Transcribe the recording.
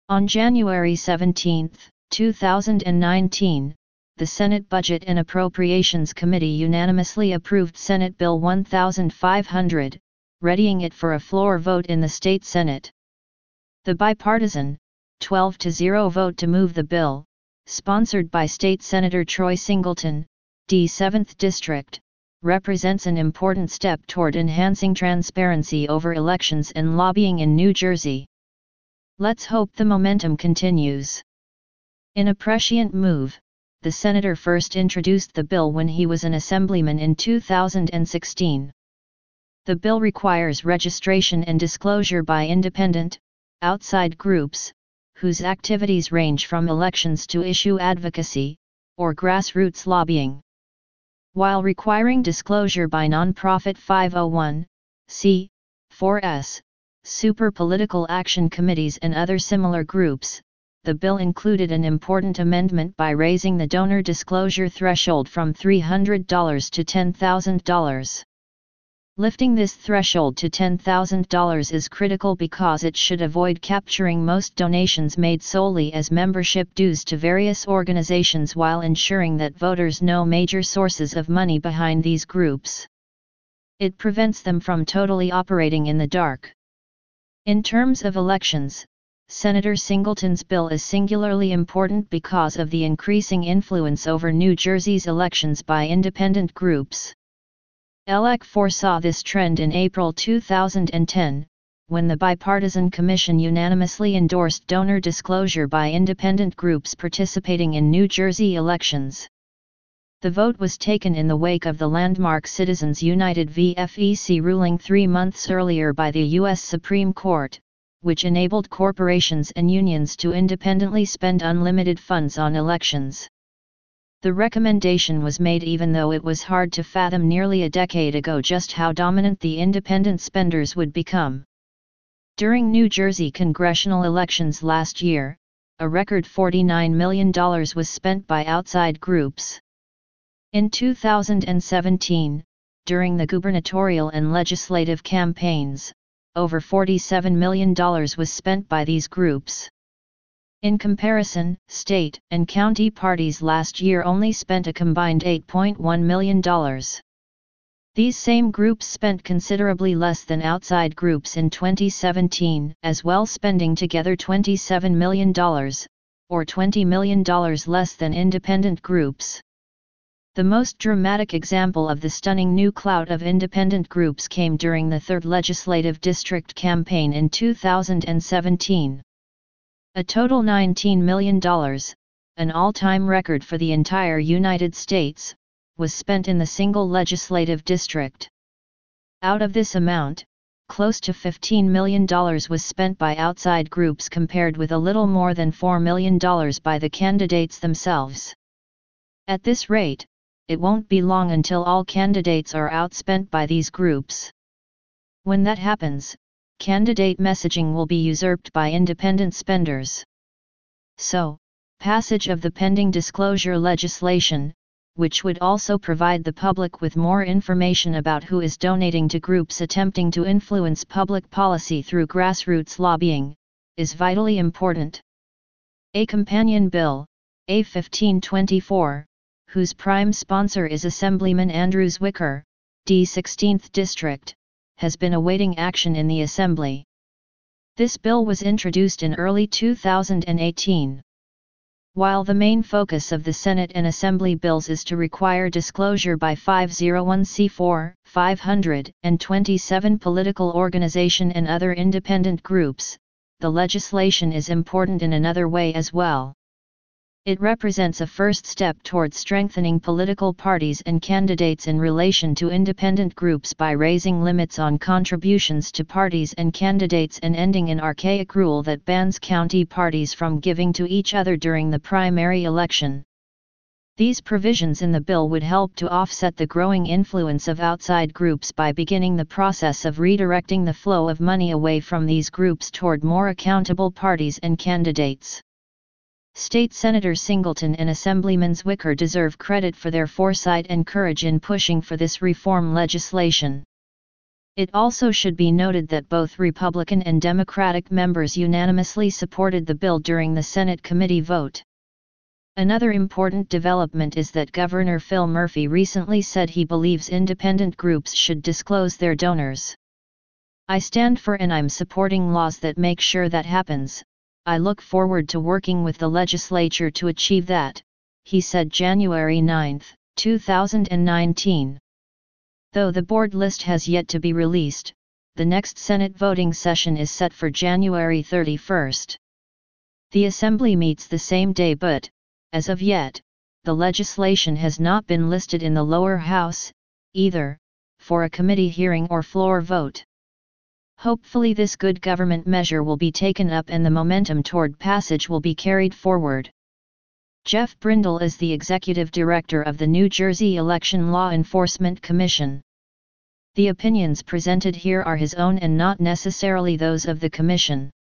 On January 17, 2019, the Senate Budget and Appropriations Committee unanimously approved Senate Bill 1500, readying it for a floor vote in the state Senate. The bipartisan, 12-0 vote to move the bill, sponsored by State Senator Troy Singleton, D. 7th District, represents an important step toward enhancing transparency over elections and lobbying in New Jersey. Let's hope the momentum continues. In a prescient move, the senator first introduced the bill when he was an assemblyman in 2016. The bill requires registration and disclosure by independent, outside groups, whose activities range from elections to issue advocacy, or grassroots lobbying. While requiring disclosure by nonprofit 501(c)(4)s, super political action committees and other similar groups, the bill included an important amendment by raising the donor disclosure threshold from $300 to $10,000. Lifting this threshold to $10,000 is critical because it should avoid capturing most donations made solely as membership dues to various organizations while ensuring that voters know major sources of money behind these groups. It prevents them from totally operating in the dark. In terms of elections, Senator Singleton's bill is singularly important because of the increasing influence over New Jersey's elections by independent groups. ELEC foresaw this trend in April 2010, when the bipartisan commission unanimously endorsed donor disclosure by independent groups participating in New Jersey elections. The vote was taken in the wake of the landmark Citizens United v. FEC ruling 3 months earlier by the U.S. Supreme Court, which enabled corporations and unions to independently spend unlimited funds on elections. The recommendation was made even though it was hard to fathom nearly a decade ago just how dominant the independent spenders would become. During New Jersey congressional elections last year, a record $49 million was spent by outside groups. In 2017, during the gubernatorial and legislative campaigns, over $47 million was spent by these groups. In comparison, state and county parties last year only spent a combined $8.1 million. These same groups spent considerably less than outside groups in 2017, as well, spending together $27 million, or $20 million less than independent groups. The most dramatic example of the stunning new clout of independent groups came during the 3rd Legislative District campaign in 2017. A total $19 million, an all-time record for the entire United States, was spent in the single legislative district. Out of this amount, close to $15 million was spent by outside groups compared with a little more than $4 million by the candidates themselves. At this rate, it won't be long until all candidates are outspent by these groups. When that happens, candidate messaging will be usurped by independent spenders. So, passage of the pending disclosure legislation, which would also provide the public with more information about who is donating to groups attempting to influence public policy through grassroots lobbying, is vitally important. A companion bill, A 1524, whose prime sponsor is Assemblyman Andrew Zwicker, D. 16th District, has been awaiting action in the Assembly. This bill was introduced in early 2018. While the main focus of the Senate and Assembly bills is to require disclosure by 501c4, 527 political organization and other independent groups, the legislation is important in another way as well. It represents a first step toward strengthening political parties and candidates in relation to independent groups by raising limits on contributions to parties and candidates and ending an archaic rule that bans county parties from giving to each other during the primary election. These provisions in the bill would help to offset the growing influence of outside groups by beginning the process of redirecting the flow of money away from these groups toward more accountable parties and candidates. State Senator Singleton and Assemblyman Zwicker deserve credit for their foresight and courage in pushing for this reform legislation. It also should be noted that both Republican and Democratic members unanimously supported the bill during the Senate committee vote. Another important development is that Governor Phil Murphy recently said he believes independent groups should disclose their donors. "I stand for and I'm supporting laws that make sure that happens. I look forward to working with the legislature to achieve that," he said January 9, 2019. Though the board list has yet to be released, the next Senate voting session is set for January 31. The Assembly meets the same day but, as of yet, the legislation has not been listed in the lower house, either, for a committee hearing or floor vote. Hopefully this good government measure will be taken up and the momentum toward passage will be carried forward. Jeff Brindle is the executive director of the New Jersey Election Law Enforcement Commission. The opinions presented here are his own and not necessarily those of the Commission.